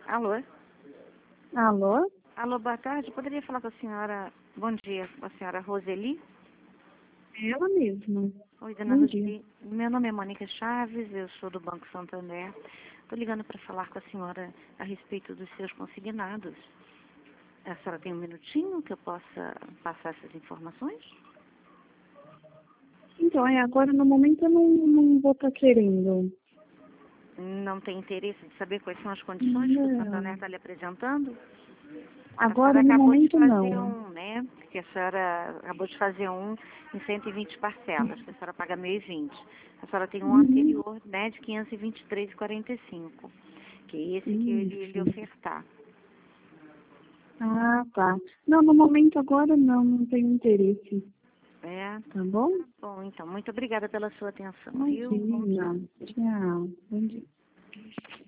Alô? Alô? Alô, boa tarde. Poderia falar com a senhora... Bom dia, com a senhora Roseli? Ela mesma. Oi, dona Bom dia. Roseli. Meu nome é Mônica Chaves, eu sou do Banco Santander. Estou ligando para falar com a senhora a respeito dos seus consignados. A senhora tem um minutinho que eu possa passar essas informações? Então, agora no momento eu não vou estar querendo. Não tem interesse de saber quais são as condições que o Santander Não. está lhe apresentando? Agora A senhora no acabou de momento fazer não. um, né? Que a senhora acabou de fazer um em 120 parcelas, que a senhora paga 1.020. A senhora tem um Uhum. anterior, né, de 523,45, que é esse que ele lhe Isso. ofertar. Ah, tá. Não, no momento agora não tenho interesse. É? Tá bom? Bom, então, muito obrigada pela sua atenção, viu? Bom dia. Imagina. Tchau. Bom dia.